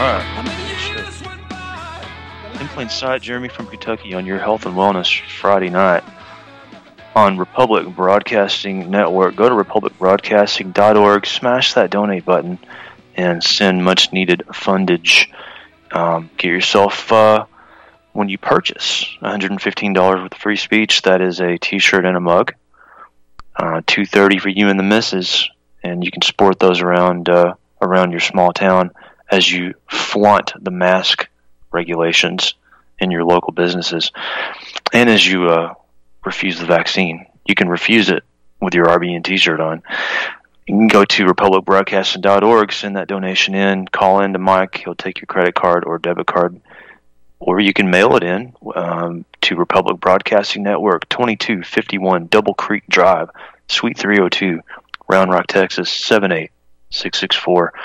Alright. In Plain Sight, Jeremy from Kentucky on your Health and Wellness Friday night on Republic Broadcasting Network. Go to republicbroadcasting.org, smash that donate button, and send much needed fundage. Get yourself, when you purchase $115 worth of free speech, that is a t-shirt and a mug. $230 for you and the missus, and you can sport those around your small town as you flaunt the mask regulations in your local businesses, and as you refuse the vaccine. You can refuse it with your RBN t-shirt on. You can go to republicbroadcasting.org, send that donation in, call in to Mike. He'll take your credit card or debit card, or you can mail it in to Republic Broadcasting Network, 2251 Double Creek Drive, Suite 302, Round Rock, Texas, 78664.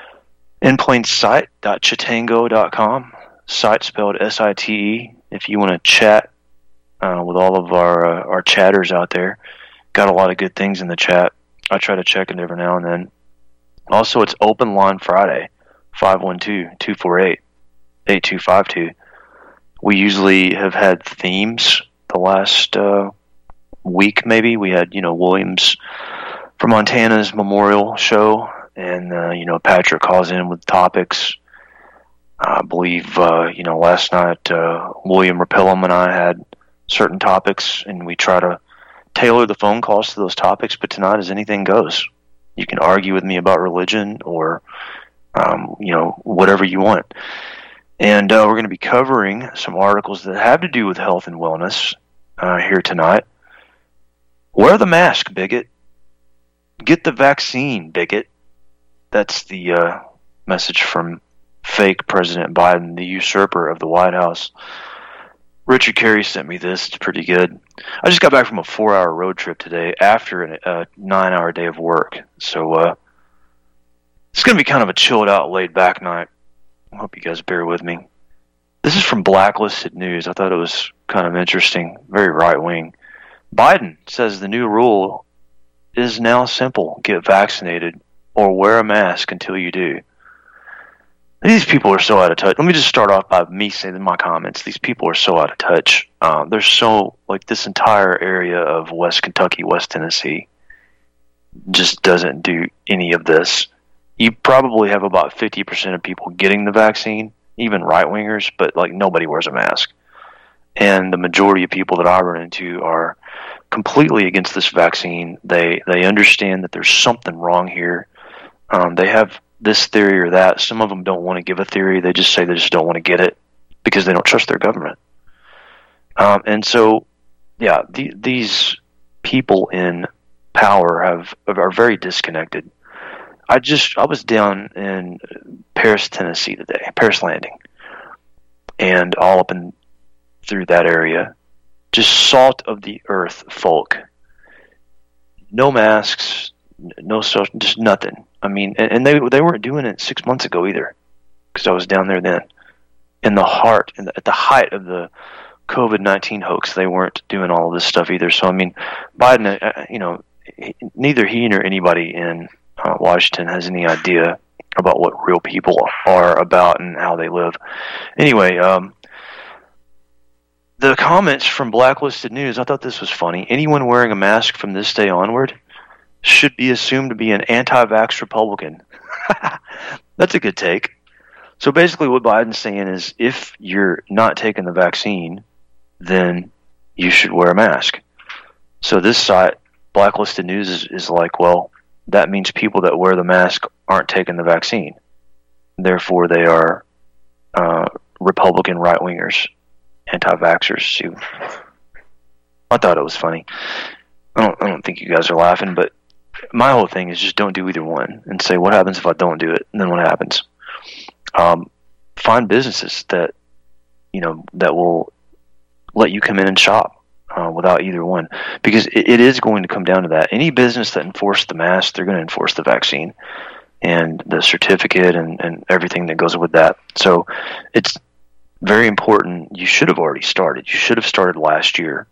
InPlainSight.chatango.com, site spelled S-I-T-E. If you want to chat with all of our chatters out there, got a lot of good things in the chat. I try to check it every now and then. Also, it's Open Line Friday, 512-248-8252. We usually have had themes the last week, maybe. We had, Williams from Montana's Memorial Show, and, Patrick calls in with topics. I believe, last night, William Rapellum and I had certain topics, and we try to tailor the phone calls to those topics, but tonight is anything goes. You can argue with me about religion or, whatever you want. And we're going to be covering some articles that have to do with health and wellness here tonight. Wear the mask, bigot. Get the vaccine, bigot. That's the message from fake President Biden, the usurper of the White House. Richard Carey sent me this. It's pretty good. I just got back from a 4-hour road trip today after a 9-hour day of work. So it's going to be kind of a chilled out, laid back night. I hope you guys bear with me. This is from Blacklisted News. I thought it was kind of interesting. Very right wing. Biden says the new rule is now simple. Get vaccinated or wear a mask until you do. These people are so out of touch. Let me just start off by me saying in my comments, these people are so out of touch. They're so, this entire area of West Kentucky, West Tennessee just doesn't do any of this. You probably have about 50% of people getting the vaccine, even right-wingers, but, nobody wears a mask. And the majority of people that I run into are completely against this vaccine. They understand that there's something wrong here. They have this theory or that. Some of them don't want to give a theory. They just say they just don't want to get it because they don't trust their government. And so, these people in power are very disconnected. I was down in Paris, Tennessee today, Paris Landing, and all up and through that area, just salt of the earth folk. No masks, no social, just nothing. I mean, and they weren't doing it 6 months ago either, because I was down there then. At the height of the COVID-19 hoax, they weren't doing all of this stuff either. So, I mean, Biden, neither he nor anybody in Washington has any idea about what real people are about and how they live. Anyway, the comments from Blacklisted News, I thought this was funny. Anyone wearing a mask from this day onward should be assumed to be an anti-vax Republican. That's a good take. So basically what Biden's saying is if you're not taking the vaccine, then you should wear a mask. So this site, Blacklisted News, is like, well, that means people that wear the mask aren't taking the vaccine. Therefore, they are Republican right-wingers, anti-vaxxers. I thought it was funny. I don't think you guys are laughing, but my whole thing is just don't do either one and say, what happens if I don't do it? And then what happens? Find businesses that will let you come in and shop without either one, because it is going to come down to that. Any business that enforces the mask, they're going to enforce the vaccine and the certificate and everything that goes with that. So it's very important. You should have already started. You should have started last year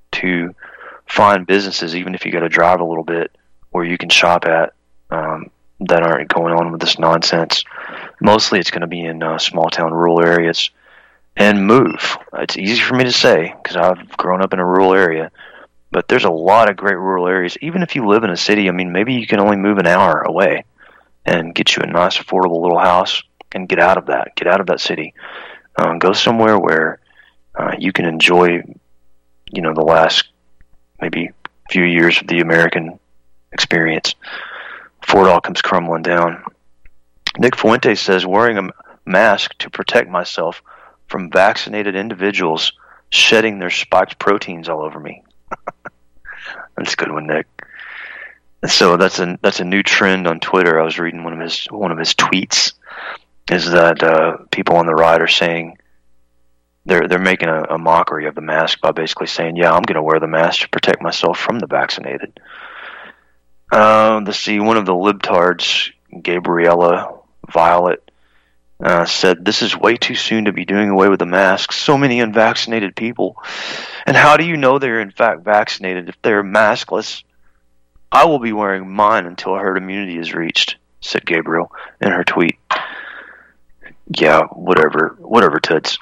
to find businesses, even if you got to drive a little bit, where you can shop at that aren't going on with this nonsense. Mostly it's going to be in small town rural areas. And move. It's easy for me to say because I've grown up in a rural area, but there's a lot of great rural areas. Even if you live in a city, I mean, maybe you can only move an hour away and get you a nice, affordable little house and get out of that. Get out of that city. Go somewhere where you can enjoy, the last maybe few years of the American experience before it all comes crumbling down. Nick Fuentes says, wearing a mask to protect myself from vaccinated individuals shedding their spiked proteins all over me. That's a good one, Nick. So that's a new trend on Twitter. I was reading one of his tweets. Is that people on the right are saying they're making a mockery of the mask by basically saying, yeah, I'm going to wear the mask to protect myself from the vaccinated. Let's see, one of the libtards, Gabriella Violet, said, this is way too soon to be doing away with the masks. So many unvaccinated people. And how do you know they're in fact vaccinated if they're maskless? I will be wearing mine until herd immunity is reached, said Gabriel in her tweet. Yeah, whatever, toots.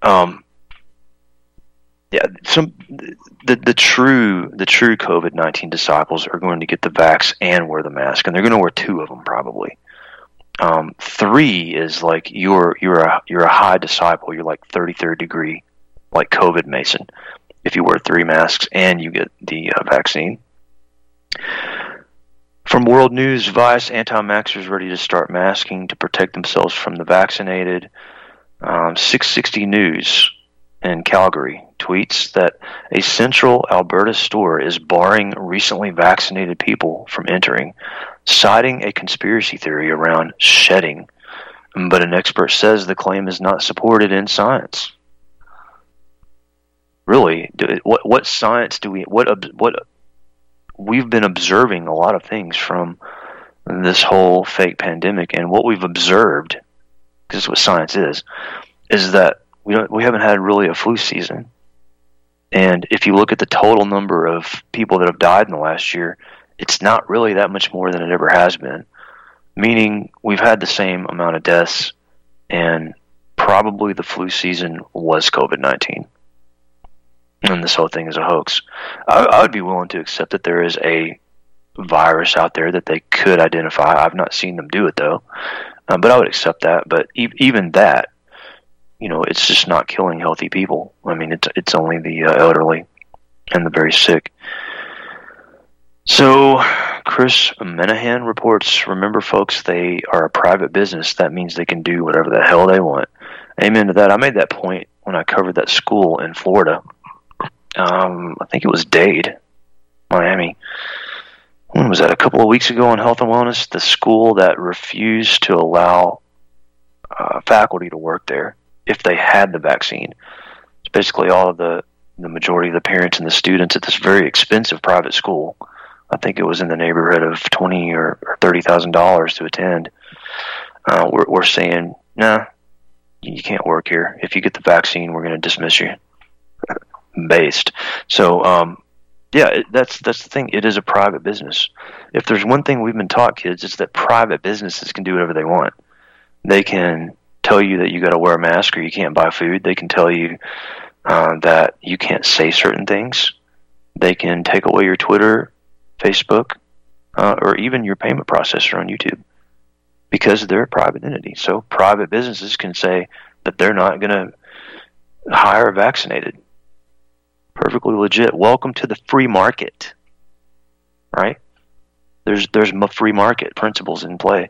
The true COVID-19 disciples are going to get the vax and wear the mask, and they're going to wear 2 of them probably. 3 is like you're a high disciple. You're like 33rd degree, like COVID Mason, if you wear 3 masks and you get the vaccine. From World News, Vice, anti-maxxers ready to start masking to protect themselves from the vaccinated. 660 News in Calgary tweets that a central Alberta store is barring recently vaccinated people from entering, citing a conspiracy theory around shedding. But an expert says the claim is not supported in science. Really, what science do what we've been observing a lot of things from this whole fake pandemic, and what we've observed, because this is what science is that we haven't had really a flu season. And if you look at the total number of people that have died in the last year, it's not really that much more than it ever has been. Meaning we've had the same amount of deaths, and probably the flu season was COVID-19. And this whole thing is a hoax. I would be willing to accept that there is a virus out there that they could identify. I've not seen them do it, though. But I would accept that. But even that, it's just not killing healthy people. I mean, it's only the elderly and the very sick. So, Chris Menahan reports, remember, folks, they are a private business. That means they can do whatever the hell they want. Amen to that. I made that point when I covered that school in Florida. I think it was Dade, Miami. When was that? A couple of weeks ago on Health and Wellness, the school that refused to allow faculty to work there if they had the vaccine. It's basically all of the majority of the parents and the students at this very expensive private school. I think it was in the neighborhood of $20,000 or $30,000 to attend. We're saying, nah, you can't work here. If you get the vaccine, we're going to dismiss you. Based. So, that's the thing. It is a private business. If there's one thing we've been taught, kids, it's that private businesses can do whatever they want. They can tell you that you got to wear a mask or you can't buy food. They can tell you that you can't say certain things. They can take away your Twitter, Facebook, or even your payment processor on YouTube because they're a private entity. So private businesses can say that they're not going to hire vaccinated. Perfectly legit. Welcome to the free market, right? There's free market principles in play.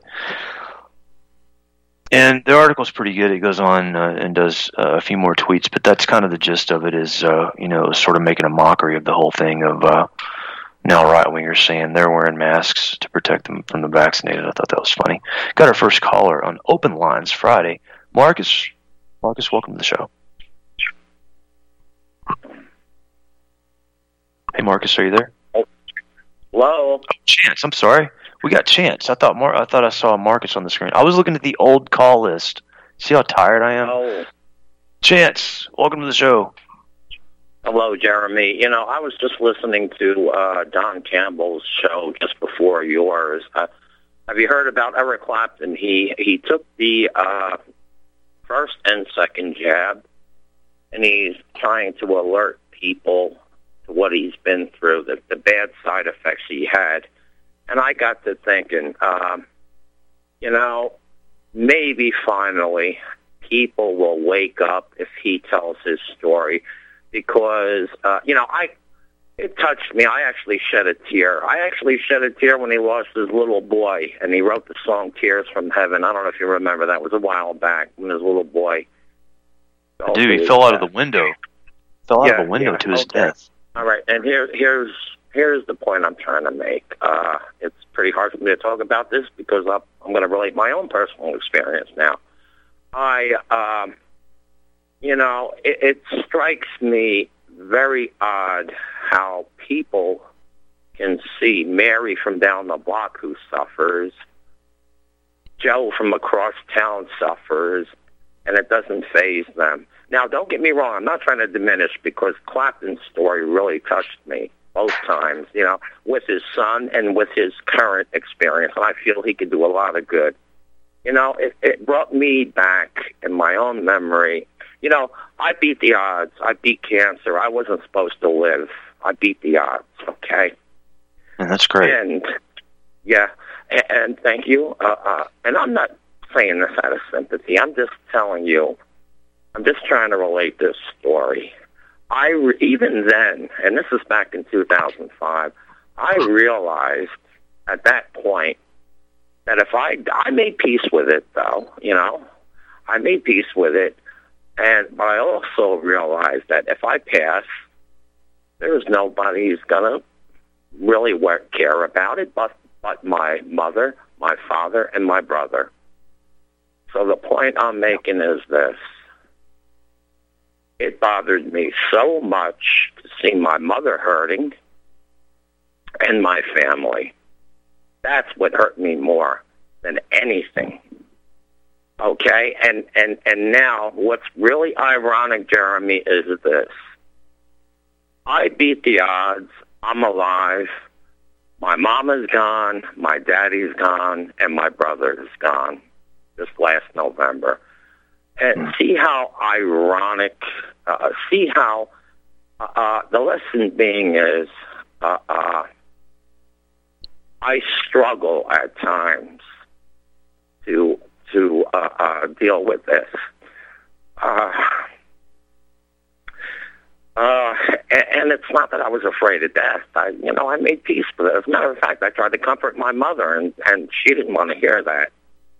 And the article's pretty good. It goes on and does a few more tweets, but that's kind of the gist of it is, sort of making a mockery of the whole thing of now right-wingers saying they're wearing masks to protect them from the vaccinated. I thought that was funny. Got our first caller on Open Lines Friday. Marcus, welcome to the show. Hey, Marcus, are you there? Hello. Oh, Chance, I'm sorry. We got Chance. I thought I saw Marcus on the screen. I was looking at the old call list. See how tired I am? Oh. Chance, welcome to the show. Hello, Jeremy. I was just listening to Don Campbell's show just before yours. Have Have you heard about Eric Clapton? He took the first and second jab, and he's trying to alert people to what he's been through, the bad side effects he had. And I got to thinking, maybe finally people will wake up if he tells his story, because, it touched me. I actually shed a tear. I actually shed a tear when he lost his little boy, and he wrote the song Tears from Heaven. I don't know if you remember that. It was a while back when his little boy. Dude, he fell out of the window. Fell out of the window to his death. All right, and here's the point I'm trying to make. It's pretty hard for me to talk about this because I'm going to relate my own personal experience now. It strikes me very odd how people can see Mary from down the block who suffers, Joe from across town suffers, and it doesn't faze them. Now, don't get me wrong. I'm not trying to diminish, because Clapton's story really touched me both times, with his son and with his current experience, and I feel he could do a lot of good. It brought me back in my own memory. I beat the odds. I beat cancer. I wasn't supposed to live. I beat the odds, okay? And that's great. And, yeah, and thank you. And I'm not saying this out of sympathy. I'm just telling you, I'm just trying to relate this story. Even then, and this is back in 2005, I realized at that point that if I made peace with it, though, I made peace with it, but I also realized that if I pass, there's nobody who's going to really care about it but my mother, my father, and my brother. So the point I'm making is this. It bothered me so much to see my mother hurting and my family. That's what hurt me more than anything. Okay? And now what's really ironic, Jeremy, is this. I beat the odds. I'm alive. My mama's gone, my daddy's gone, and my brother's gone this last November. And see how ironic, see how the lesson being is I struggle at times to deal with this. And it's not that I was afraid of death. I made peace with it. As a matter of fact, I tried to comfort my mother, and she didn't want to hear that.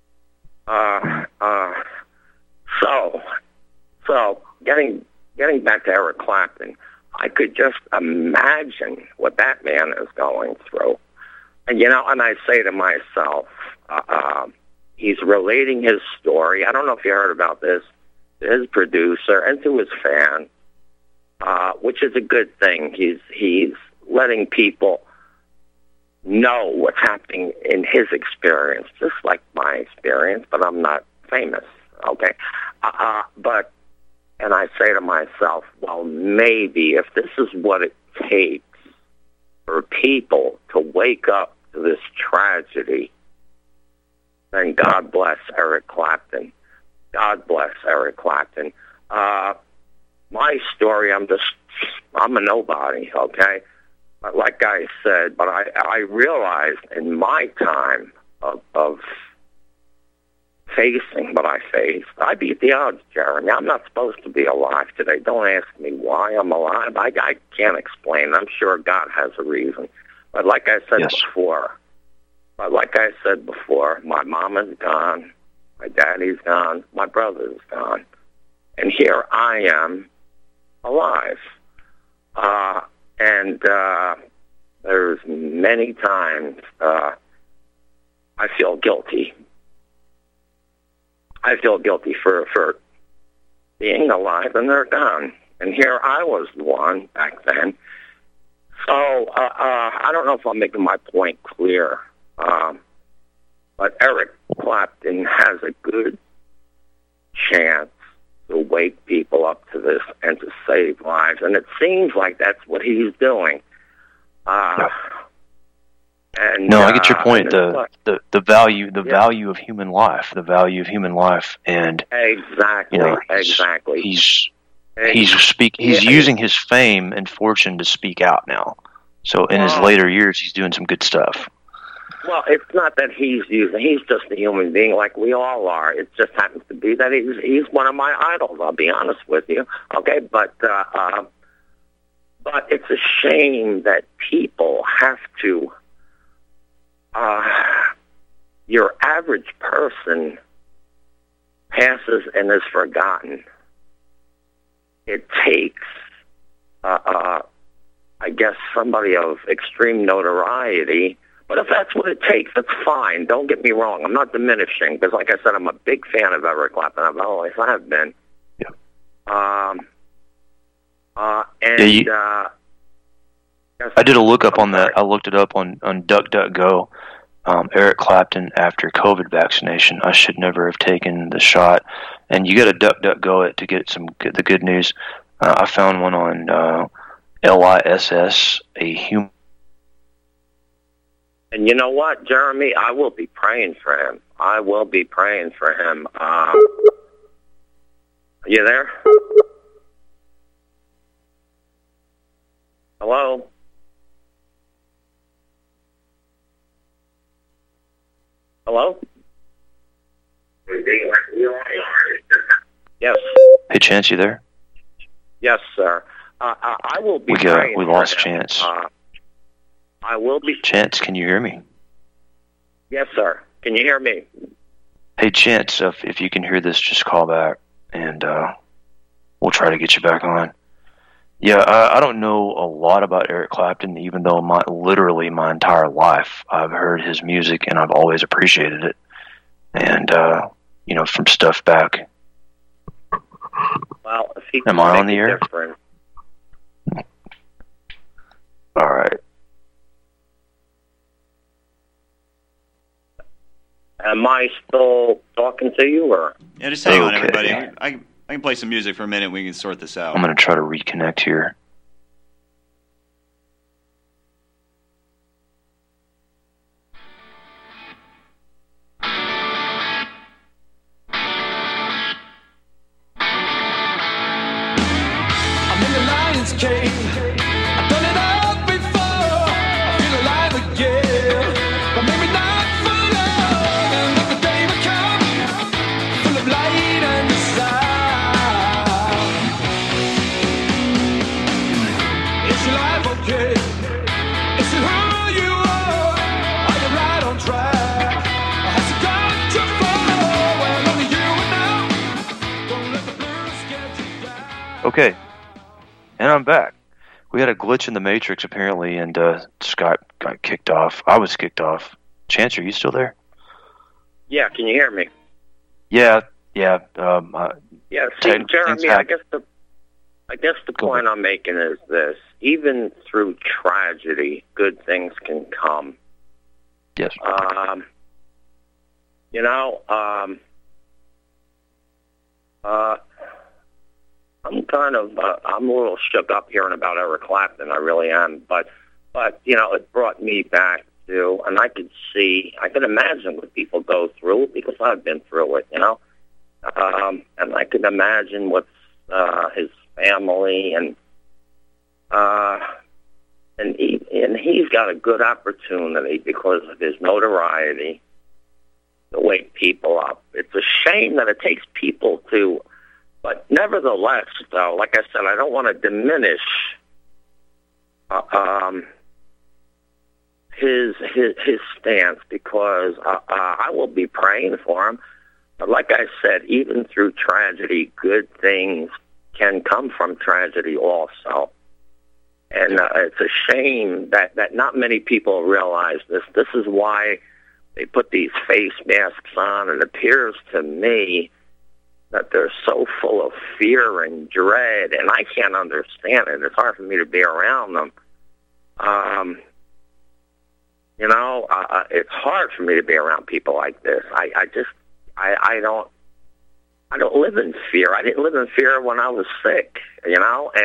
So getting back to Eric Clapton, I could just imagine what that man is going through. And, and I say to myself, he's relating his story. I don't know if you heard about this, to his producer and to his fans, which is a good thing. He's letting people know what's happening in his experience, just like my experience, but I'm not famous, okay? And I say to myself, well, maybe if this is what it takes for people to wake up to this tragedy, then God bless Eric Clapton. God bless Eric Clapton. My story, I'm a nobody, okay? But like I said, but I realized in my time of facing what I faced, I beat the odds, Jeremy. I'm not supposed to be alive today. Don't ask me why I'm alive. I can't explain. I'm sure God has a reason. But like I said before, my mom is gone, my daddy's gone, my brother's gone, and here I am alive. And there's many times I feel guilty. I feel guilty for being alive, and they're gone. And here I was the one back then. So I don't know if I'm making my point clear, but Eric Clapton has a good chance to wake people up to this and to save lives. And it seems like that's what he's doing. And No, I get your point. and The value Yeah. value of human life, the value of human life, and exactly, you know, exactly. he's And- he's yeah, using his fame and fortune to speak out now. So in his Wow. later years, he's doing some good stuff. Well, it's not that he's just a human being like we all are. It just happens to be that he's one of my idols, I'll be honest with you. Okay, but it's a shame that people have to, your average person passes and is forgotten. It takes, I guess, somebody of extreme notoriety. But if that's what it takes, that's fine. Don't get me wrong. I'm not diminishing because, like I said, I'm a big fan of Eric Clapton. I've always have been. Yeah. I did a lookup on that. I looked it up on DuckDuckGo. Eric Clapton after COVID vaccination. I should never have taken the shot. And you got to DuckDuckGo it to get the good news. I found one on LISS, a human. And you know what, Jeremy? I will be praying for him. I will be praying for him. Are you there? Hello? Hello? Yes. Hey, Chance, you there? Yes, sir. I will be praying We for lost him. Chance. I will be... Chance, can you hear me? Yes, sir. Can you hear me? Hey, Chance, if you can hear this, just call back, and we'll try to get you back on. Yeah, I don't know a lot about Eric Clapton, even though literally my entire life I've heard his music, and I've always appreciated it. And, from stuff back. Well, if he Am can I make on the a air? difference... All right. Am I still talking to you, or? Yeah, just hang on, Okay. everybody. I can play some music for a minute and we can sort this out. I'm going to try to reconnect here. I'm in the lion's cave. I've done it all before. I feel alive again, but maybe not for long. And let the day will come, full of light and sound. Is your life okay? Is it who you are? Are you right on track? Or has it gone too far? Well, only you will know. Don't let the blues get you down. Okay. And I'm back. We had a glitch in the Matrix, apparently, and Skype got kicked off. I was kicked off. Chance, are you still there? Yeah, can you hear me? Yeah. Yeah, see, Things Jeremy, I happen. guess the Go point ahead. I'm making is this: even through tragedy, good things can come. Yes. I'm kind of, I'm a little shook up hearing about Eric Clapton. I really am, but it brought me back to, and I can imagine what people go through because I've been through it, and I can imagine what's his family and he's got a good opportunity because of his notoriety to wake people up. It's a shame that it takes people to, but nevertheless, though, like I said, I don't want to diminish his stance because I will be praying for him. But like I said, even through tragedy, good things can come from tragedy also. And it's a shame that not many people realize this. This is why they put these face masks on. It appears to me that they're so full of fear and dread, and I can't understand it. It's hard for me to be around them. It's hard for me to be around people like this. I don't live in fear. I didn't live in fear when I was sick,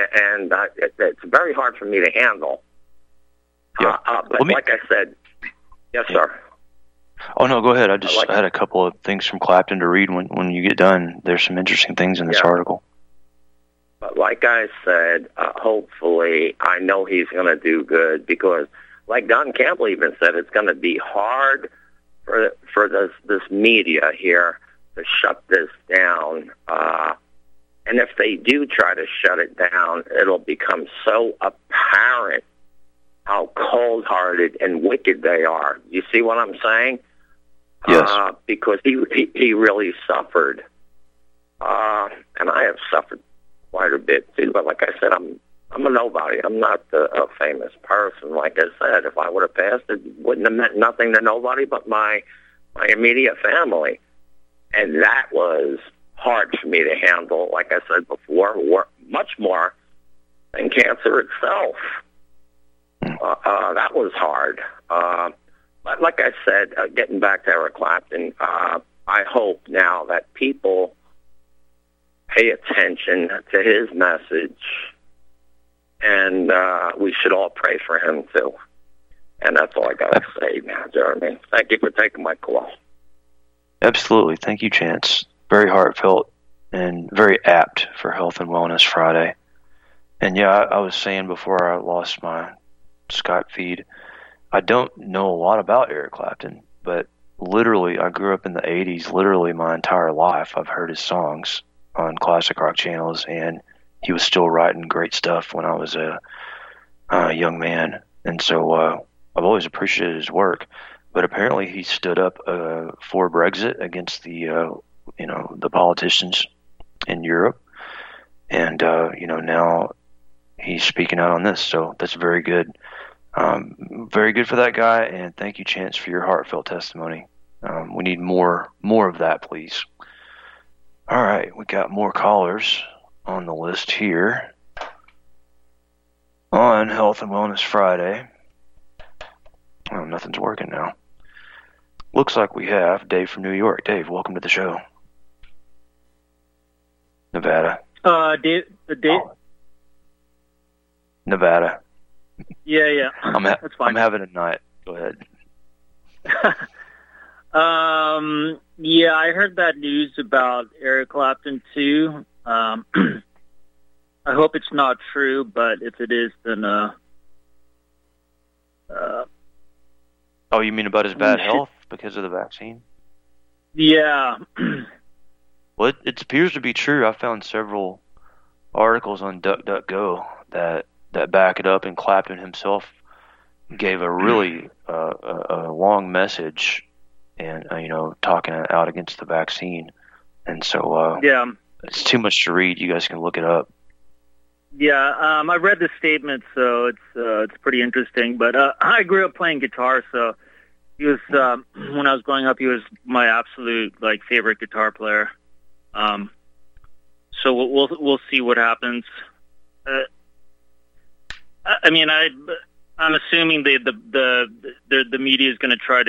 and it's very hard for me to handle. Yeah. But like I said, Yes, sir. Oh no, go ahead. I like had a couple of things from Clapton to read when you get done. There's some interesting things in this article. But like I said, hopefully, I know he's going to do good because, like Don Campbell even said, it's going to be hard for this media here to shut this down. And if they do try to shut it down, it'll become so apparent how cold-hearted and wicked they are. You see what I'm saying? Yes. Because he really suffered. And I have suffered quite a bit, too. But like I said, I'm a nobody. I'm not a famous person. Like I said, if I would have passed, it wouldn't have meant nothing to nobody but my immediate family. And that was hard for me to handle, like I said before, much more than cancer itself. That was hard. But like I said, getting back to Eric Clapton, I hope now that people pay attention to his message, and we should all pray for him, too. And that's all I got to say now, Jeremy. Thank you for taking my call. Absolutely. Thank you, Chance. Very heartfelt and very apt for Health and Wellness Friday. And yeah, I was saying before I lost my Skype feed, I don't know a lot about Eric Clapton, but literally I grew up in the 80s. Literally my entire life I've heard his songs on classic rock channels, and he was still writing great stuff when I was a young man. And so I've always appreciated his work. But apparently he stood up for Brexit against the the politicians in Europe, and now he's speaking out on this. So that's very good. Very good for that guy, and thank you, Chance, for your heartfelt testimony. We need more of that, please. All right, we got more callers on the list here on Health and Wellness Friday. Oh, nothing's working now. Looks like we have Dave from New York. Dave, welcome to the show. Nevada. Dave. Nevada. Yeah. That's fine. I'm having a night. Go ahead. Yeah, I heard that news about Eric Clapton too. I hope it's not true, but if it is, then oh, you mean about his bad health because of the vaccine? Yeah. Well, it appears to be true. I found several articles on DuckDuckGo that back it up, and Clapton himself gave a really a long message, and talking out against the vaccine. And so yeah, it's too much to read. You guys can look it up. Yeah, I read the statement, so it's pretty interesting. But I grew up playing guitar, so he was when I was growing up, he was my absolute favorite guitar player. So we'll see what happens. I mean, I'm assuming the media is going to try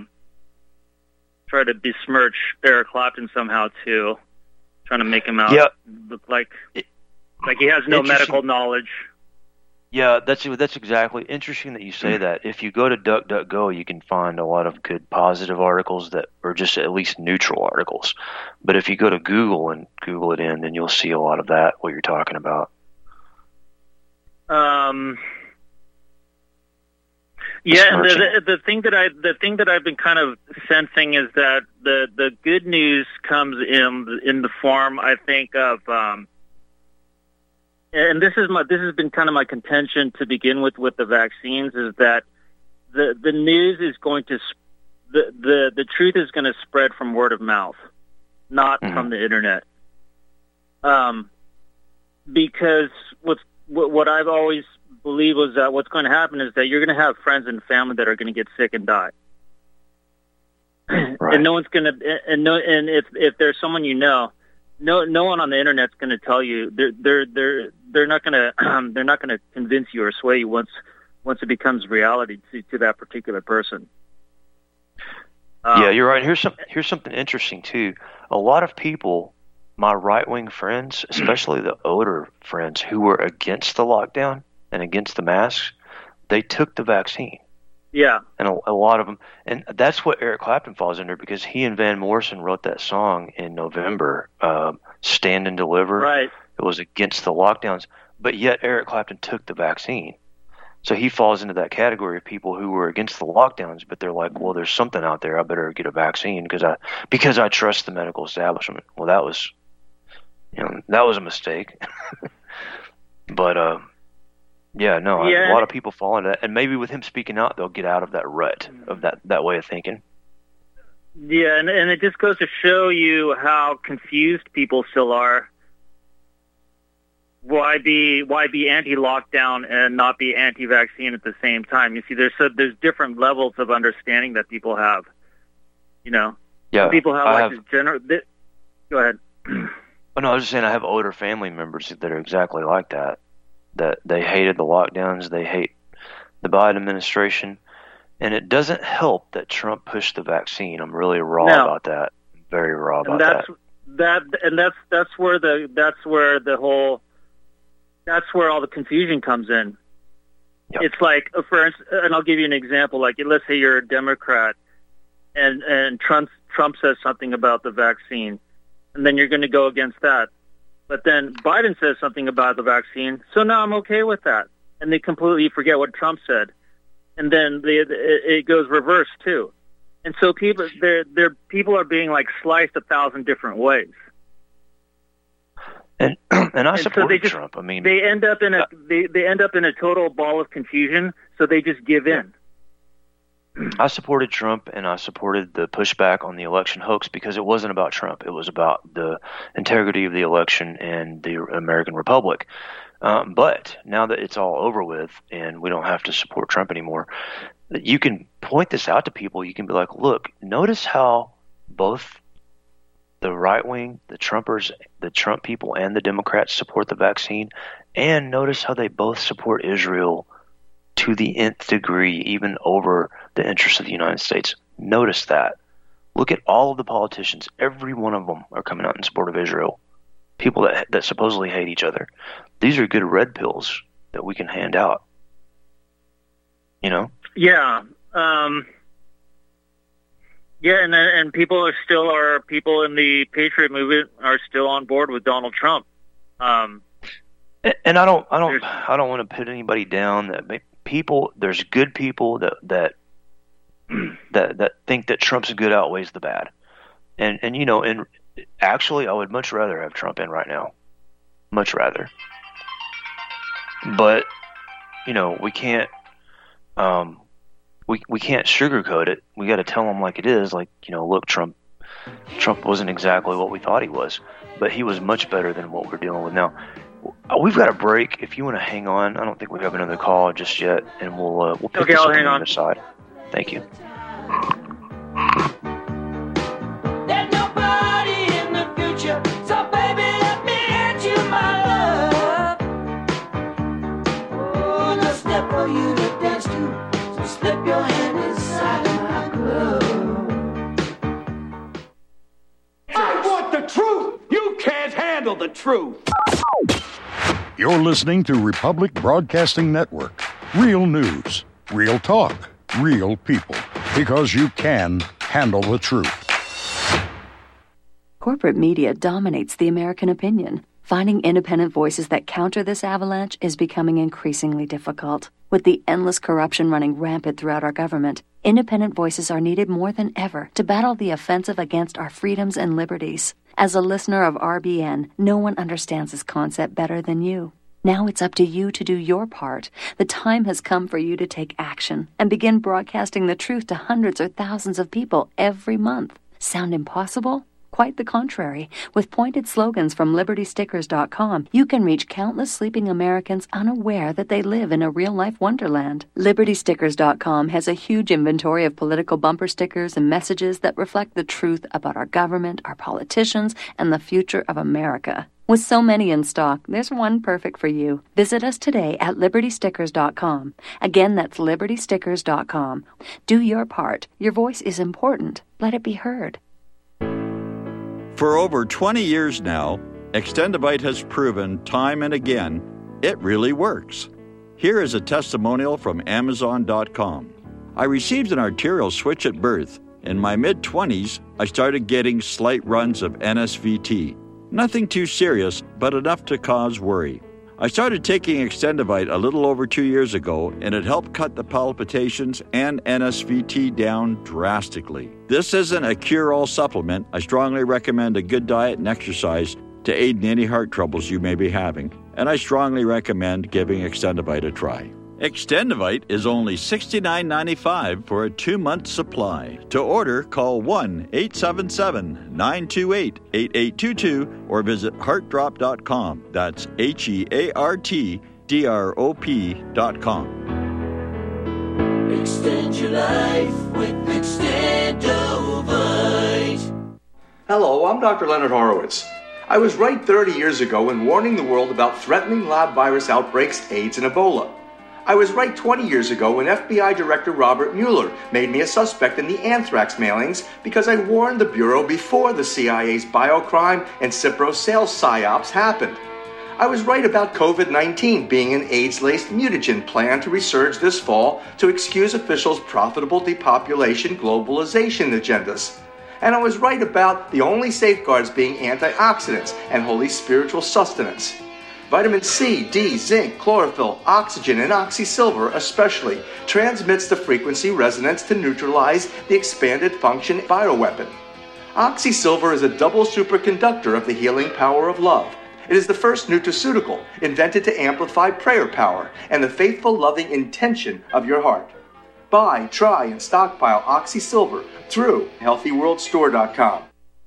to besmirch Eric Clapton somehow too, trying to make him out look like he has no medical knowledge. Yeah, that's exactly interesting that you say that. If you go to DuckDuckGo, you can find a lot of good positive articles that are just at least neutral articles. But if you go to Google and Google it in, then you'll see a lot of that, what you're talking about. Yeah, and the thing that I've been kind of sensing is that the good news comes in the form, I think, of and this has been kind of my contention to begin with the vaccines, is that the news is going to the truth is going to spread from word of mouth, not from the internet. Because what I've always believed was that what's going to happen is that you're going to have friends and family that are going to get sick and die. Right. And no one's going to, and if there's someone no one on the internet's going to tell you. They're not going to convince you or sway you once it becomes reality to that particular person. Yeah, you're right. Here's something interesting too. A lot of people, my right-wing friends, especially the older friends who were against the lockdown and against the masks, they took the vaccine. Yeah. And a lot of them, and that's what Eric Clapton falls under, because he and Van Morrison wrote that song in November, Stand and Deliver. Right. It was against the lockdowns, but yet Eric Clapton took the vaccine. So he falls into that category of people who were against the lockdowns, but they're like, well, there's something out there. I better get a vaccine because I trust the medical establishment. Well, that was a mistake. But, yeah, no, a lot of people fall into that, and maybe with him speaking out, they'll get out of that rut of that way of thinking. Yeah, and it just goes to show you how confused people still are. Why be anti-lockdown and not be anti-vaccine at the same time? You see, there's different levels of understanding that people have. You know, yeah. People have this general. Go ahead. Oh, no, I was just saying I have older family members that are exactly like that. That they hated the lockdowns, they hate the Biden administration, and it doesn't help that Trump pushed the vaccine. I'm really raw about that. Very raw about that. That's where all the confusion comes in. Yep. It's like, for instance, and I'll give you an example. Like, let's say you're a Democrat, and Trump says something about the vaccine, and then you're going to go against that. But then Biden says something about the vaccine, so now I'm okay with that. And they completely forget what Trump said. And then it goes reverse, too. And so people are being, like, sliced 1,000 different ways. And I supported Trump. I mean, they end up in a total ball of confusion, so they just give in. I supported Trump, and I supported the pushback on the election hoax because it wasn't about Trump. It was about the integrity of the election and the American Republic. But now that it's all over with and we don't have to support Trump anymore, you can point this out to people. You can be like, look, notice how both the right wing, the Trumpers, the Trump people, and the Democrats support the vaccine, and notice how they both support Israel to the nth degree, even over the interests of the United States. Notice that. Look at all of the politicians. Every one of them are coming out in support of Israel. People that supposedly hate each other. These are good red pills that we can hand out. You know? Yeah. Yeah, and people people in the Patriot movement are still on board with Donald Trump. And I don't want to put anybody down. There's good people that think that Trump's good outweighs the bad, and actually I would much rather have Trump in right now, much rather. But we can't we can't sugarcoat it. We got to tell them like it is. Like, look, Trump wasn't exactly what we thought he was, but he was much better than what we're dealing with now. We've got a break. If you want to hang on, I don't think we have another call just yet, and we'll pick this up on the other side. Thank you. There's nobody in the future, so baby, let me hand you my love. Oh, no step for you to dance to, so slip your hand inside my glove. I want the truth. You can't handle the truth. You're listening to Republic Broadcasting Network. Real news, real talk, real people. Because you can handle the truth. Corporate media dominates the American opinion. Finding independent voices that counter this avalanche is becoming increasingly difficult. With the endless corruption running rampant throughout our government, independent voices are needed more than ever to battle the offensive against our freedoms and liberties. As a listener of RBN, no one understands this concept better than you. Now it's up to you to do your part. The time has come for you to take action and begin broadcasting the truth to hundreds or thousands of people every month. Sound impossible? Quite the contrary. With pointed slogans from LibertyStickers.com, you can reach countless sleeping Americans unaware that they live in a real-life wonderland. LibertyStickers.com has a huge inventory of political bumper stickers and messages that reflect the truth about our government, our politicians, and the future of America. With so many in stock, there's one perfect for you. Visit us today at LibertyStickers.com. Again, that's LibertyStickers.com. Do your part. Your voice is important. Let it be heard. For over 20 years now, Extendivite has proven time and again it really works. Here is a testimonial from Amazon.com. I received an arterial switch at birth. In my mid-20s, I started getting slight runs of NSVT. Nothing too serious, but enough to cause worry. I started taking Extendivite a little over 2 years ago, and it helped cut the palpitations and NSVT down drastically. This isn't a cure-all supplement. I strongly recommend a good diet and exercise to aid in any heart troubles you may be having, and I strongly recommend giving Extendivite a try. Extendivite is only $69.95 for a 2-month supply. To order, call 1-877-928-8822 or visit heartdrop.com. That's HEARTDROP.com. Extend your life with Extendovite. Hello, I'm Dr. Leonard Horowitz. I was right 30 years ago in warning the world about threatening lab virus outbreaks, AIDS, and Ebola. I was right 20 years ago when FBI Director Robert Mueller made me a suspect in the anthrax mailings because I warned the Bureau before the CIA's biocrime and Cipro sales psyops happened. I was right about COVID-19 being an AIDS-laced mutagen plan to resurge this fall to excuse officials' profitable depopulation globalization agendas. And I was right about the only safeguards being antioxidants and holy spiritual sustenance. Vitamin C, D, zinc, chlorophyll, oxygen, and oxysilver especially transmits the frequency resonance to neutralize the expanded function bioweapon. Oxysilver is a double superconductor of the healing power of love. It is the first nutraceutical invented to amplify prayer power and the faithful loving intention of your heart. Buy, try, and stockpile Oxysilver through HealthyWorldStore.com.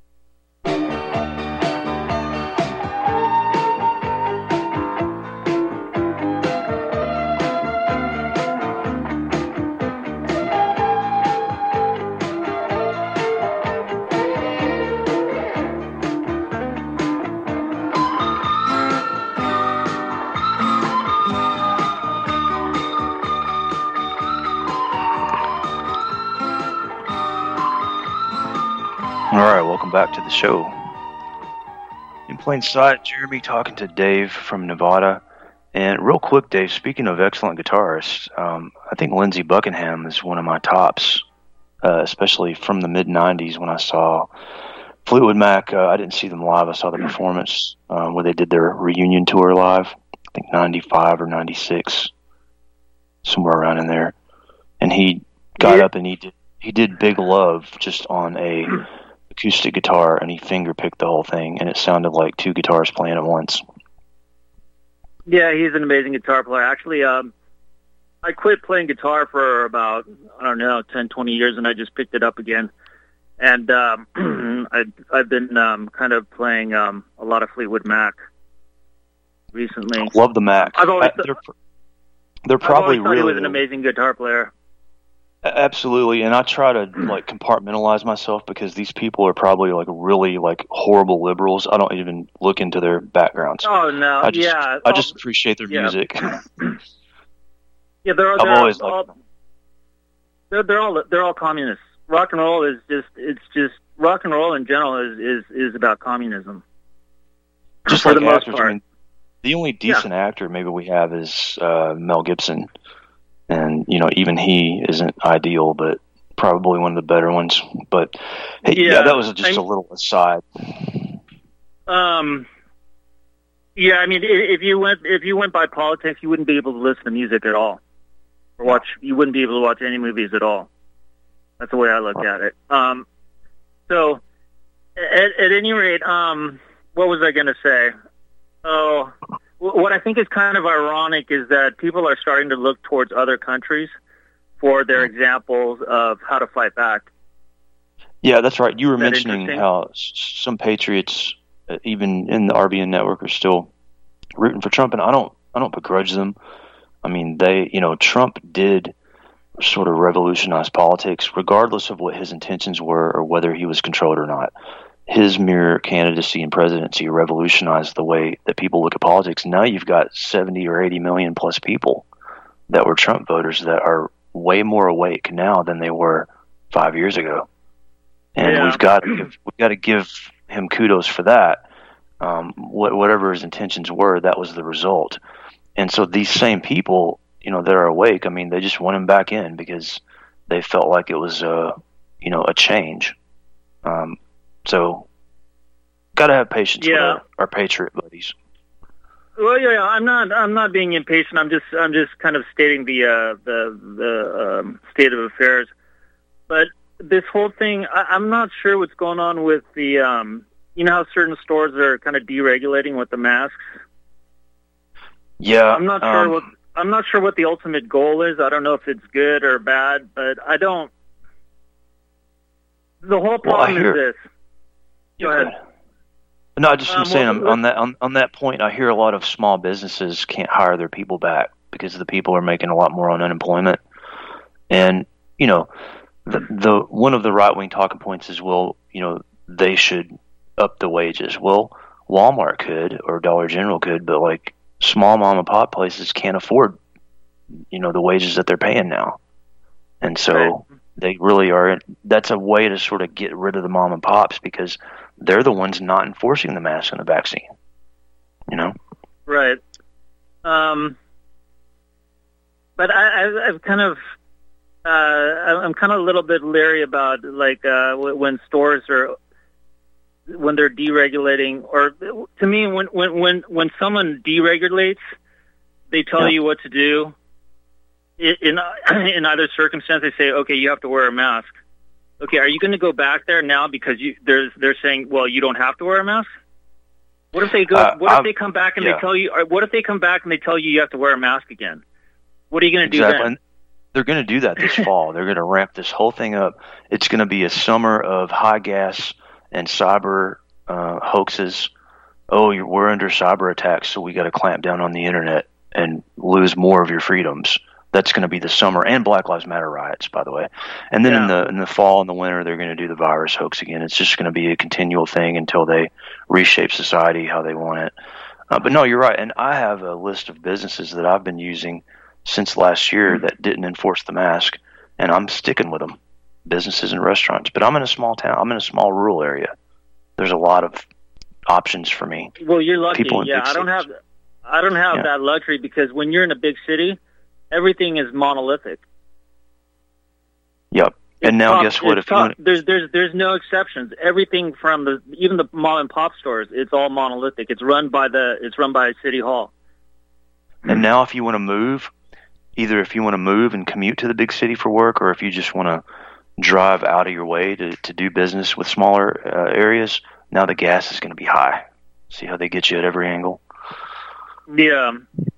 All right, welcome back to the show. In plain sight, Jeremy talking to Dave from Nevada. And real quick, Dave, speaking of excellent guitarists, I think Lindsey Buckingham is one of my tops, especially from the mid-'90s when I saw Fleetwood Mac. I didn't see them live. I saw the performance where they did their reunion tour live, I think 95 or 96, somewhere around in there. And he got up and he did Big Love just on a acoustic guitar, and he finger picked the whole thing, and it sounded like two guitars playing at once. Yeah, he's an amazing guitar player. Actually, I quit playing guitar for about, 10, 20 years, and I just picked it up again. And I've been kind of playing a lot of Fleetwood Mac recently. Love the Mac. They're probably thought really he was an amazing guitar player. Absolutely, and I try to like compartmentalize myself because these people are probably like really like horrible liberals. I don't even look into their backgrounds. Oh no, I just appreciate their music. Yeah, I've always liked them. They're all communists. Rock and roll is just rock and roll in general is about communism. Just for like the most actors, part. I mean, the only decent actor maybe we have is Mel Gibson. And, even he isn't ideal, but probably one of the better ones. But, hey, yeah that was just a little aside. Yeah, I mean, if you went by politics, you wouldn't be able to listen to music at all. Or you wouldn't be able to watch any movies at all. That's the way I look at it. So, at any rate, what was I going to say? Oh... What I think is kind of ironic is that people are starting to look towards other countries for their examples of how to fight back. Yeah, that's right. You were mentioning how some patriots, even in the RBN network, are still rooting for Trump, and I don't begrudge them. I mean, Trump did sort of revolutionize politics, regardless of what his intentions were or whether he was controlled or not. His mere candidacy and presidency revolutionized the way that people look at politics. Now you've got 70 or 80 million plus people that were Trump voters that are way more awake now than they were 5 years ago. And we've got to give him kudos for that. Whatever his intentions were, that was the result. And so these same people, that are awake, I mean, they just want him back in because they felt like it was a change. So got to have patience with our patriot buddies. Well, yeah, I'm not being impatient. I'm just kind of stating the state of affairs. But this whole thing, I'm not sure what's going on with the how certain stores are kind of deregulating with the masks. Yeah, I'm not sure what the ultimate goal is. I don't know if it's good or bad, but I don't. The whole problem is this. Go ahead. No, I just was saying on that point. I hear a lot of small businesses can't hire their people back because the people are making a lot more on unemployment, and the one of the right wing talking points is, well, they should up the wages. Well, Walmart could or Dollar General could, but like small mom and pop places can't afford the wages that they're paying now, and so they really are. That's a way to sort of get rid of the mom and pops because they're the ones not enforcing the mask and the vaccine. Right. But I've kind of I'm kind of a little bit leery about when stores when they're deregulating, or to me when someone deregulates, they tell you what to do. In either circumstance, they say, okay, you have to wear a mask. Okay, are you going to go back there now because they're saying, well, you don't have to wear a mask? What if they go? What if they come back and they tell you? Or what if they come back and they tell you have to wear a mask again? What are you going to do then? They're going to do that this fall. They're going to ramp this whole thing up. It's going to be a summer of high gas and cyber hoaxes. Oh, we're under cyber attacks, so we got to clamp down on the internet and lose more of your freedoms. That's going to be the summer, and Black Lives Matter riots, by the way. And then in the fall and the winter, they're going to do the virus hoax again. It's just going to be a continual thing until they reshape society how they want it. But no, you're right. And I have a list of businesses that I've been using since last year that didn't enforce the mask, and I'm sticking with them. Businesses and restaurants. But I'm in a small town. I'm in a small rural area. There's a lot of options for me. Well, you're lucky. I don't have that luxury because when you're in a big city, everything is monolithic. Yep. And now guess what? There's no exceptions. Everything from even the mom and pop stores, it's all monolithic. It's run by City Hall. And now if you want to move, either if you want to move and commute to the big city for work, or if you just want to drive out of your way to do business with smaller areas, now the gas is going to be high. See how they get you at every angle? Yeah.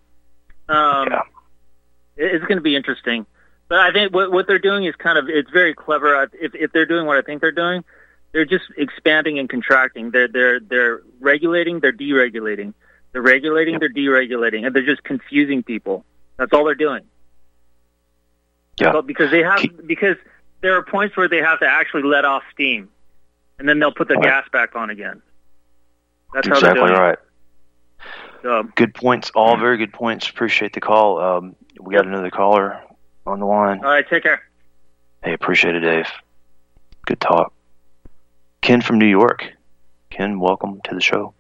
It's going to be interesting. But I think what they're doing is it's very clever. If they're doing what I think they're doing, they're just expanding and contracting. They're regulating, they're deregulating. They're regulating, they're deregulating, and they're just confusing people. That's all they're doing. Yeah. Because there are points where they have to actually let off steam, and then they'll put the gas back on again. That's how they're doing right. Good points. All very good points. Appreciate the call. We got another caller on the line. All right, take care. Hey, appreciate it, Dave. Good talk. Ken from New York. Ken, welcome to the show.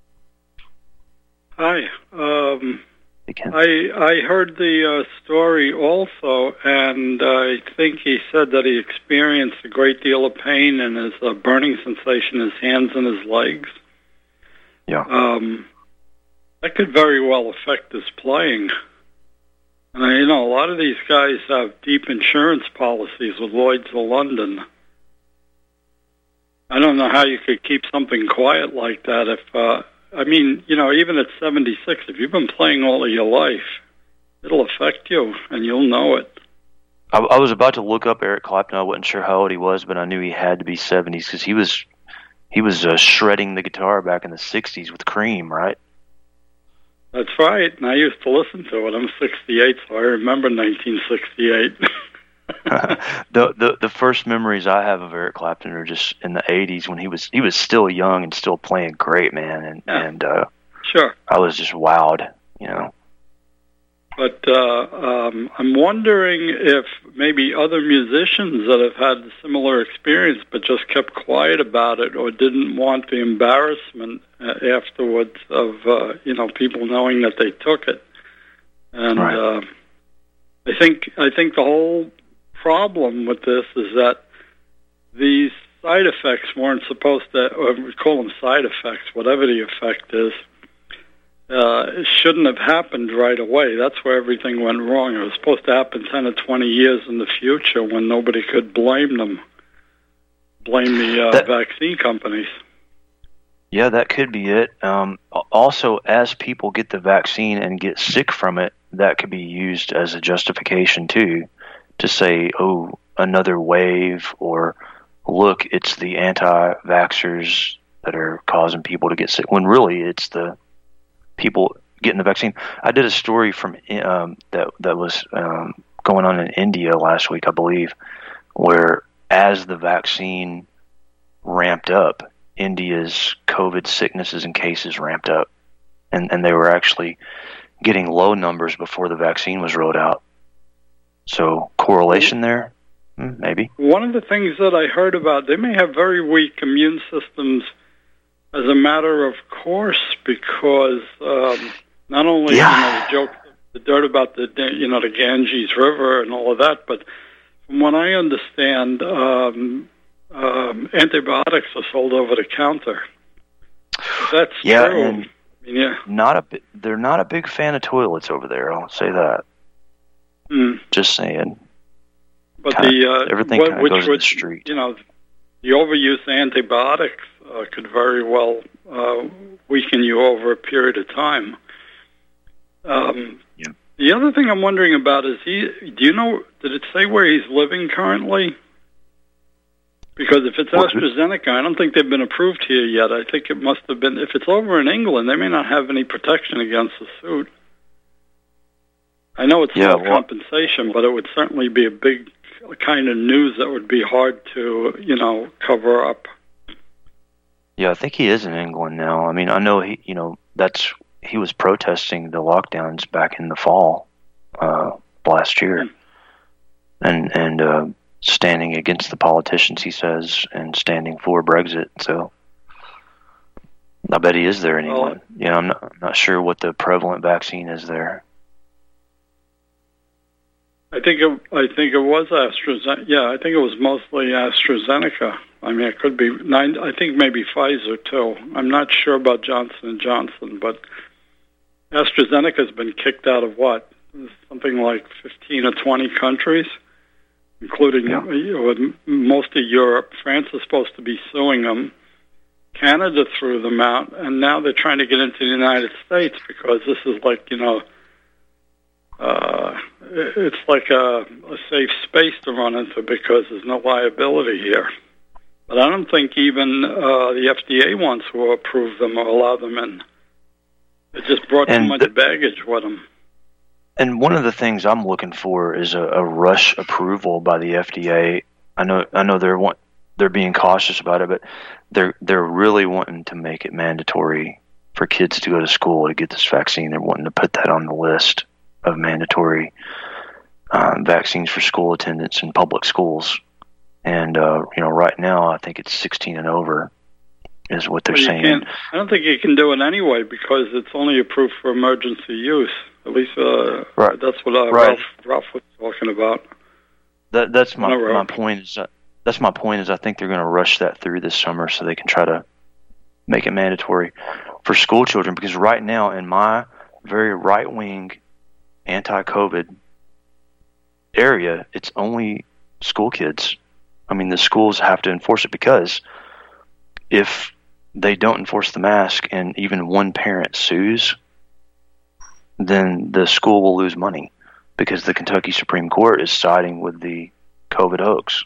Hi. Hey, Ken. I heard the story also, and I think he said that he experienced a great deal of pain and his burning sensation in his hands and his legs. Yeah. That could very well affect his playing. And a lot of these guys have deep insurance policies with Lloyd's of London. I don't know how you could keep something quiet like that if, even at 76, if you've been playing all of your life, it'll affect you, and you'll know it. I was about to look up Eric Clapton. I wasn't sure how old he was, but I knew he had to be 70s because he was shredding the guitar back in the 60s with Cream, right? That's right, and I used to listen to it. I'm 68, so I remember 1968. The first memories I have of Eric Clapton are just in the 80s when he was still young and still playing great, man, and sure, I was just wowed, But I'm wondering if maybe other musicians that have had a similar experience but just kept quiet about it or didn't want the embarrassment afterwards of, people knowing that they took it. And right. I think the whole problem with this is that these side effects weren't supposed to, or we call them side effects, whatever the effect is, it shouldn't have happened right away. That's where everything went wrong. It was supposed to happen 10 or 20 years in the future when nobody could blame them, blame the vaccine companies. Yeah, that could be it. Also, as people get the vaccine and get sick from it, that could be used as a justification, too, to say, oh, another wave, or look, it's the anti-vaxxers that are causing people to get sick, when really it's the people getting the vaccine. I did a story from that was going on in India last week, I believe, where as the vaccine ramped up, India's COVID sicknesses and cases ramped up, and they were actually getting low numbers before the vaccine was rolled out. So correlation there, maybe. One of the things that I heard about, they may have very weak immune systems as a matter of course, because not only the joke, the dirt about the Ganges River and all of that, but from what I understand, antibiotics are sold over the counter. That's true. And they're not a big fan of toilets over there. I'll say that. Just saying. But everything kind of goes to the street. The overuse of antibiotics could very well weaken you over a period of time. The other thing I'm wondering about is did it say where he's living currently? Because if it's AstraZeneca, I don't think they've been approved here yet. I think it must have been, if it's over in England, they may not have any protection against the suit. I know it's not compensation, but it would certainly be a big kind of news that would be hard to, cover up. Yeah, I think he is in England now. I mean, I know he was protesting the lockdowns back in the fall last year, and standing against the politicians, he says, and standing for Brexit. So I bet he is there in England. I'm not sure what the prevalent vaccine is there. I think it was AstraZeneca. Yeah, I think it was mostly AstraZeneca. I mean, it could be I think maybe Pfizer too. I'm not sure about Johnson & Johnson, but AstraZeneca's been kicked out of something like 15 or 20 countries, including most of Europe. France is supposed to be suing them. Canada threw them out, and now they're trying to get into the United States because this is like, it's like a safe space to run into because there's no liability here. But I don't think even the FDA wants to approve them or allow them in. It just brought too much baggage with them. And one of the things I'm looking for is a rush approval by the FDA. I know they're being cautious about it, but they're really wanting to make it mandatory for kids to go to school to get this vaccine. They're wanting to put that on the list of mandatory vaccines for school attendance in public schools. And right now I think it's 16 and over is what they're saying. I don't think you can do it anyway because it's only approved for emergency use. At least that's what Ralph was talking about. That's my point. That's my point. Is I think they're going to rush that through this summer so they can try to make it mandatory for school children. Because right now, in my very right-wing anti-COVID area, it's only school kids. I mean, the schools have to enforce it because if they don't enforce the mask and even one parent sues, then the school will lose money because the Kentucky Supreme Court is siding with the COVID hoax.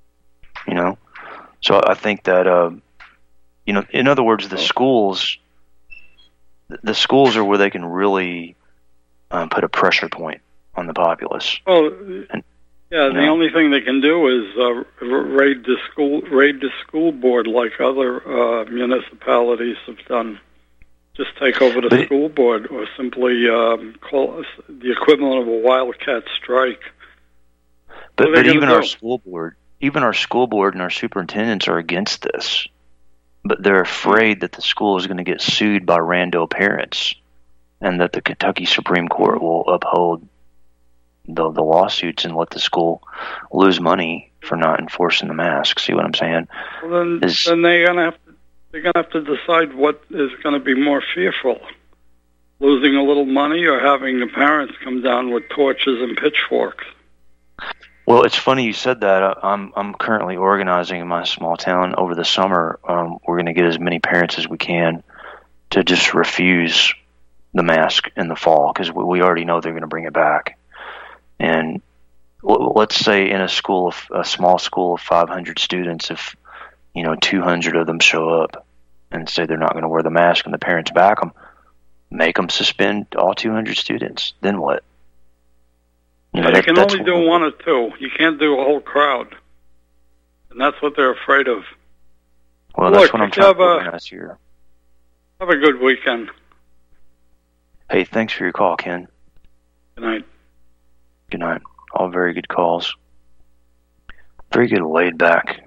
So I think that in other words, the schools are where they can really put a pressure point on the populace. The only thing they can do is raid the school board like other municipalities have done. Just take over the school board, or simply call the equivalent of a wildcat strike. But even our school board and our superintendents are against this. But they're afraid that the school is going to get sued by rando parents, and that the Kentucky Supreme Court will uphold the lawsuits and let the school lose money for not enforcing the mask. See what I'm saying? Well, then they're gonna have to decide what is going to be more fearful: losing a little money or having the parents come down with torches and pitchforks. Well, it's funny you said that. I'm currently organizing in my small town over the summer. We're going to get as many parents as we can to just refuse the mask in the fall, because we already know they're going to bring it back. And let's say in a small school of 500 students, if 200 of them show up and say they're not going to wear the mask and the parents back them, make them suspend all 200 students. Then what? You can only do one or two. You can't do a whole crowd. And that's what they're afraid of. Well, that's what I'm trying to organize here. Have a good weekend. Hey, thanks for your call, Ken. Good night. Good night. All very good calls. Very good laid back.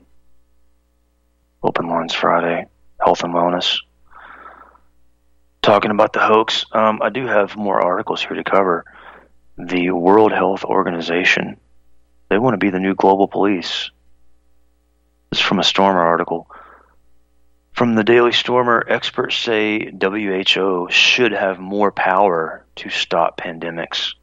Open Lines Friday. Health and wellness. Talking about the hoax. I do have more articles here to cover. The World Health Organization, they want to be the new global police. This is from a Stormer article. From the Daily Stormer, experts say WHO should have more power to stop pandemics.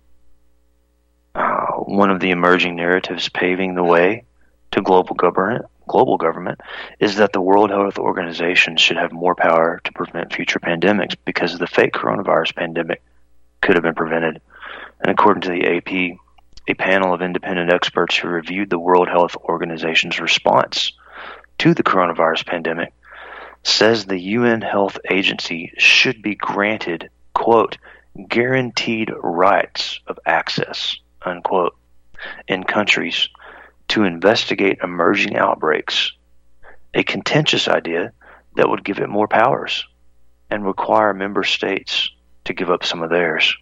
One of the emerging narratives paving the way to global government is that the World Health Organization should have more power to prevent future pandemics because the fake coronavirus pandemic could have been prevented. And according to the AP, a panel of independent experts who reviewed the World Health Organization's response to the coronavirus pandemic says the UN Health Agency should be granted, quote, guaranteed rights of access, unquote, in countries to investigate emerging outbreaks, a contentious idea that would give it more powers and require member states to give up some of theirs.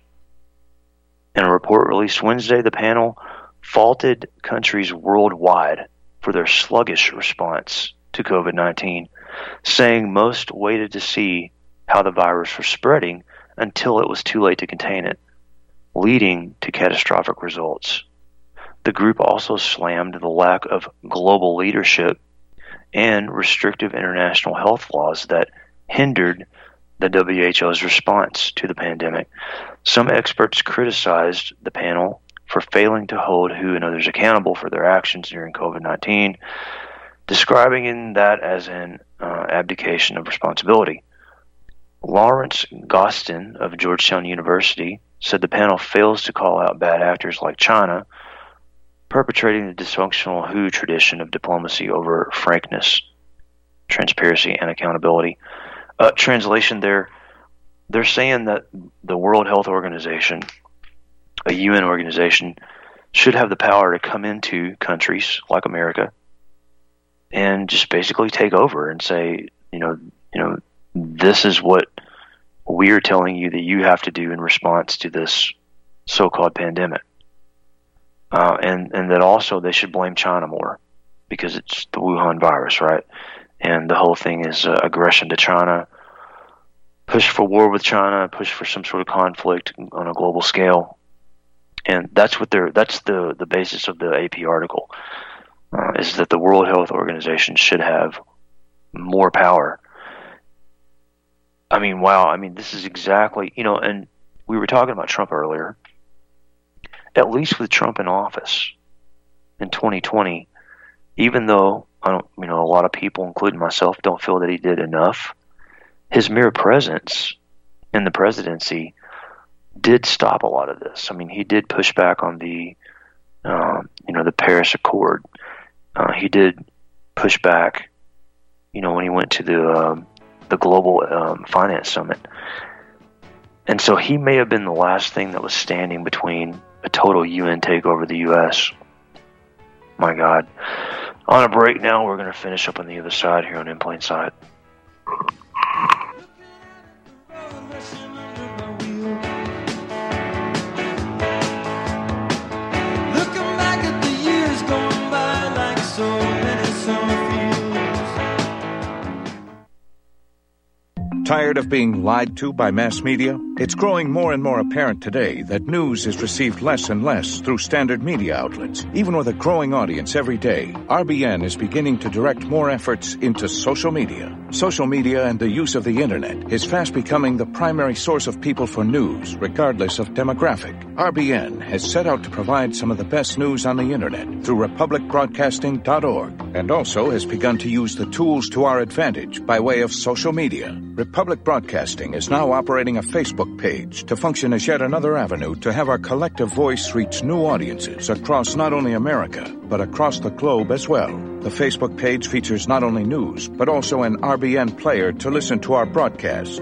In a report released Wednesday, the panel faulted countries worldwide for their sluggish response to COVID-19, saying most waited to see how the virus was spreading until it was too late to contain it, leading to catastrophic results. The group also slammed the lack of global leadership and restrictive international health laws that hindered the WHO's response to the pandemic. Some experts criticized the panel for failing to hold WHO and others accountable for their actions during COVID-19, describing that as an abdication of responsibility. Lawrence Gostin of Georgetown University said the panel fails to call out bad actors like China, perpetrating the dysfunctional WHO tradition of diplomacy over frankness, transparency, and accountability. Translation there, they're saying that the World Health Organization, a UN organization, should have the power to come into countries like America and just basically take over and say, this is what we are telling you that you have to do in response to this so-called pandemic. And that also they should blame China more because it's the Wuhan virus, right? And the whole thing is aggression to China, push for war with China, push for some sort of conflict on a global scale. And that's the basis of the AP article, is that the World Health Organization should have more power. I mean, wow. I mean, this is exactly, and we were talking about Trump earlier. At least with Trump in office in 2020, even though a lot of people, including myself, don't feel that he did enough, his mere presence in the presidency did stop a lot of this. I mean, he did push back on the Paris Accord. He did push back, when he went to the Global Finance Summit. And so he may have been the last thing that was standing between a total UN takeover of the U.S. My God. On a break now, we're going to finish up on the other side here on In Plain Sight. Tired of being lied to by mass media? It's growing more and more apparent today that news is received less and less through standard media outlets. Even with a growing audience every day, RBN is beginning to direct more efforts into social media. Social media and the use of the internet is fast becoming the primary source of people for news, regardless of demographic. RBN has set out to provide some of the best news on the internet through republicbroadcasting.org, and also has begun to use the tools to our advantage by way of social media. Republic Broadcasting is now operating a Facebook page to function as yet another avenue to have our collective voice reach new audiences across not only America, but across the globe as well. The Facebook page features not only news, but also an RBN player to listen to our broadcast.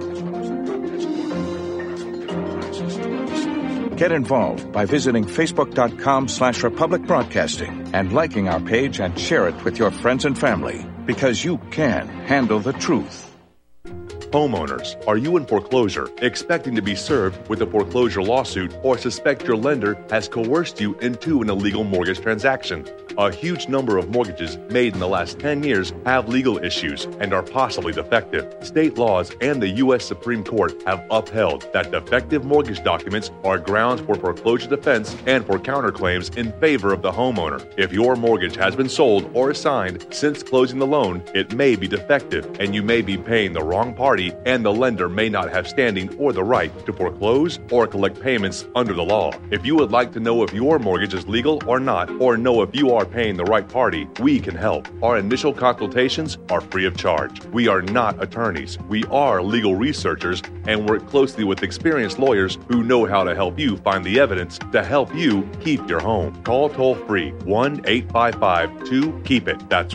Get involved by visiting facebook.com/Republic Broadcasting and liking our page and share it with your friends and family, because you can handle the truth. Homeowners, are you in foreclosure, expecting to be served with a foreclosure lawsuit, or suspect your lender has coerced you into an illegal mortgage transaction? A huge number of mortgages made in the last 10 years have legal issues and are possibly defective. State laws and the U.S. Supreme Court have upheld that defective mortgage documents are grounds for foreclosure defense and for counterclaims in favor of the homeowner. If your mortgage has been sold or assigned since closing the loan, it may be defective and you may be paying the wrong party, and the lender may not have standing or the right to foreclose or collect payments under the law. If you would like to know if your mortgage is legal or not, or know if you are paying the right party, we can help. Our initial consultations are free of charge. We are not attorneys. We are legal researchers and work closely with experienced lawyers who know how to help you find the evidence to help you keep your home. Call toll-free 1-855-2-KEEP-IT. That's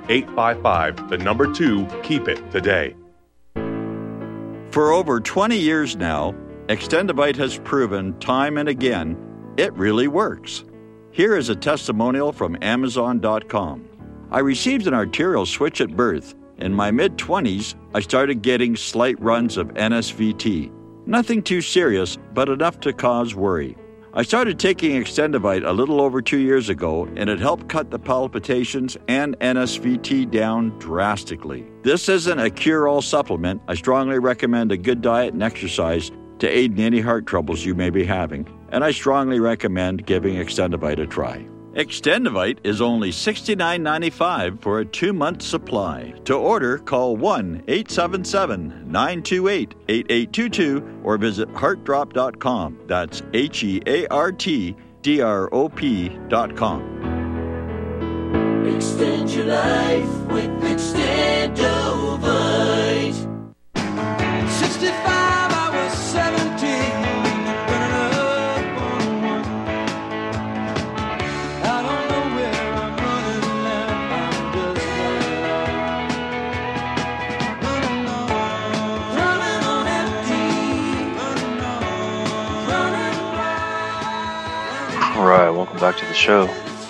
1-855-2-KEEP-IT today. For over 20 years now, Extendivite has proven time and again it really works. Here is a testimonial from Amazon.com. I received an arterial switch at birth. In my mid-20s, I started getting slight runs of NSVT. Nothing too serious, but enough to cause worry. I started taking Extendivite a little over 2 years ago, and it helped cut the palpitations and NSVT down drastically. This isn't a cure-all supplement. I strongly recommend a good diet and exercise to aid in any heart troubles you may be having, and I strongly recommend giving Extendivite a try. Extendivite is only $69.95 for a 2-month supply. To order, call 1-877-928-8822 or visit heartdrop.com. That's HEARTDROP.com. Extend your life with Extendovite. 65 hours, 17. All right, welcome back to the show.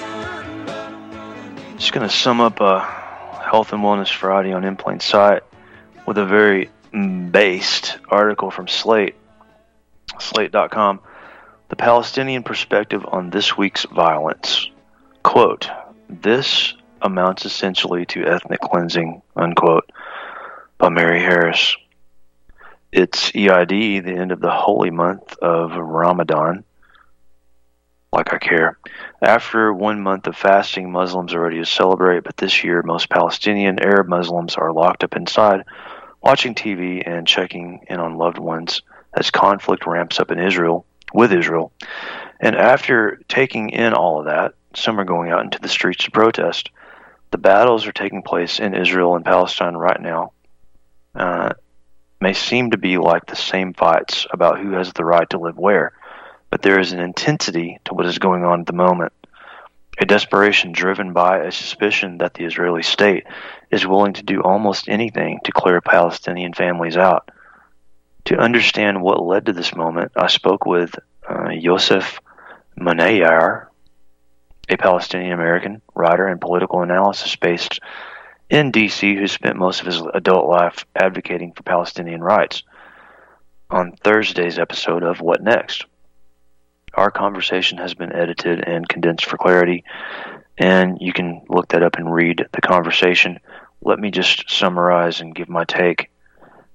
Just going to sum up Health and Wellness Friday on In Plain Sight with a very based article from Slate, Slate.com. The Palestinian perspective on this week's violence. Quote, "This amounts essentially to ethnic cleansing," unquote, by Mary Harris. It's EID, the end of the holy month of Ramadan. Like I care. After 1 month of fasting, Muslims are ready to celebrate, but this year most Palestinian Arab Muslims are locked up inside, watching TV and checking in on loved ones as conflict ramps up in Israel, with Israel. And after taking in all of that, some are going out into the streets to protest. The battles are taking place in Israel and Palestine right now. May seem to be like the same fights about who has the right to live where, but there is an intensity to what is going on at the moment. A desperation driven by a suspicion that the Israeli state is willing to do almost anything to clear Palestinian families out. To understand what led to this moment, I spoke with Yosef Monayar, a Palestinian-American writer and political analysis based in D.C. who spent most of his adult life advocating for Palestinian rights, on Thursday's episode of What Next. Our conversation has been edited and condensed for clarity, and you can look that up and read the conversation. Let me just summarize and give my take.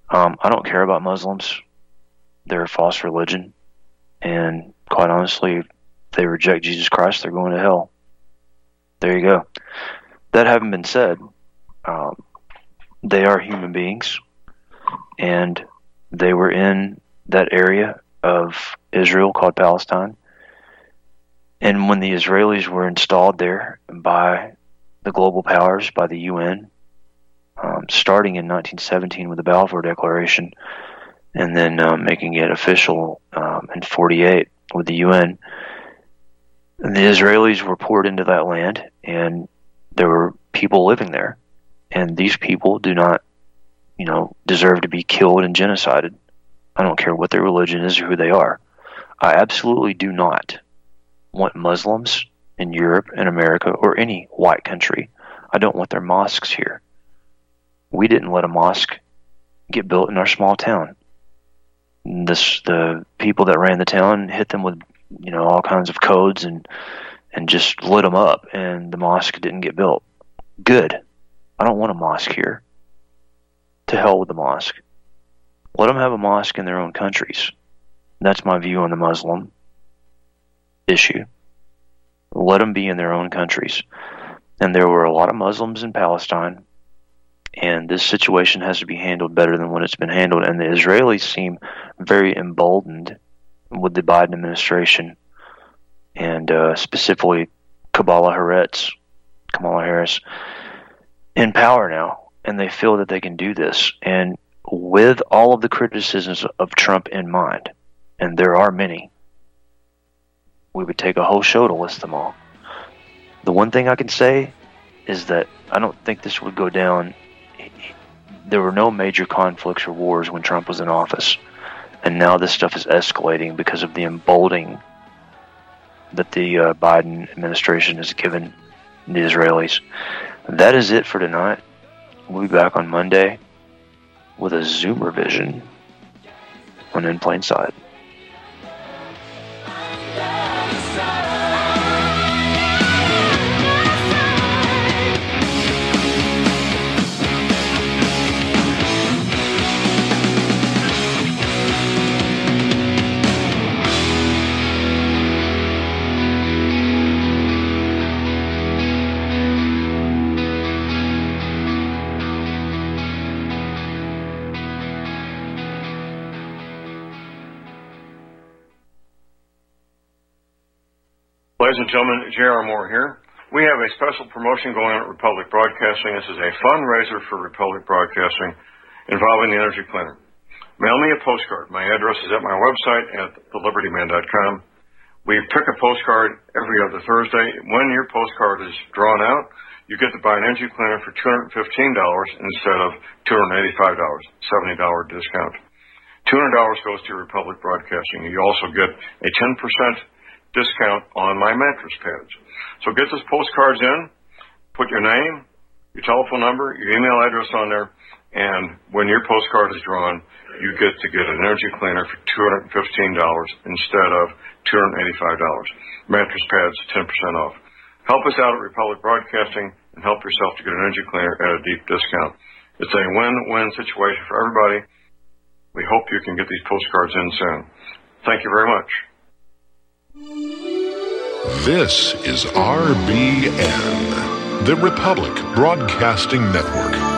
I don't care about Muslims. They're a false religion. And quite honestly, if they reject Jesus Christ, they're going to hell. There you go. That having been said, they are human beings. And they were in that area of Israel called Palestine. And when the Israelis were installed there by the global powers, by the UN, starting in 1917 with the Balfour Declaration, and then making it official in 48 with the UN, and the Israelis were poured into that land, and there were people living there. And these people do not, deserve to be killed and genocided. I don't care what their religion is or who they are. I absolutely do not want Muslims in Europe and America or any white country. I don't want their mosques here. We didn't let a mosque get built in our small town. The people that ran the town hit them with, all kinds of codes and just lit them up, and the mosque didn't get built. Good. I don't want a mosque here. To hell with the mosque. Let them have a mosque in their own countries. That's my view on the Muslim issue. Let them be in their own countries. And there were a lot of Muslims in Palestine, and this situation has to be handled better than what it's been handled. And the Israelis seem very emboldened with the Biden administration, and specifically Kamala Harris, in power now. And they feel that they can do this. And with all of the criticisms of Trump in mind, and there are many, we would take a whole show to list them all. The one thing I can say is that I don't think this would go down. There were no major conflicts or wars when Trump was in office. And now this stuff is escalating because of the emboldening that the Biden administration has given the Israelis. That is it for tonight. We'll be back on Monday with a Zoom revision on In Plain Sight. Ladies and gentlemen, J.R. Moore here. We have a special promotion going on at Republic Broadcasting. This is a fundraiser for Republic Broadcasting involving the Energy Cleaner. Mail me a postcard. My address is at my website at thelibertyman.com. We pick a postcard every other Thursday. When your postcard is drawn out, you get to buy an Energy Cleaner for $215 instead of $285, $70 discount. $200 goes to Republic Broadcasting. You also get a 10% discount on my mattress pads. So get those postcards in, put your name, your telephone number, your email address on there, and when your postcard is drawn, you get to get an Energy Cleaner for $215 instead of $285. Mattress pads, 10% off. Help us out at Republic Broadcasting and help yourself to get an Energy Cleaner at a deep discount. It's a win-win situation for everybody. We hope you can get these postcards in soon. Thank you very much. This is RBN, the Republic Broadcasting Network.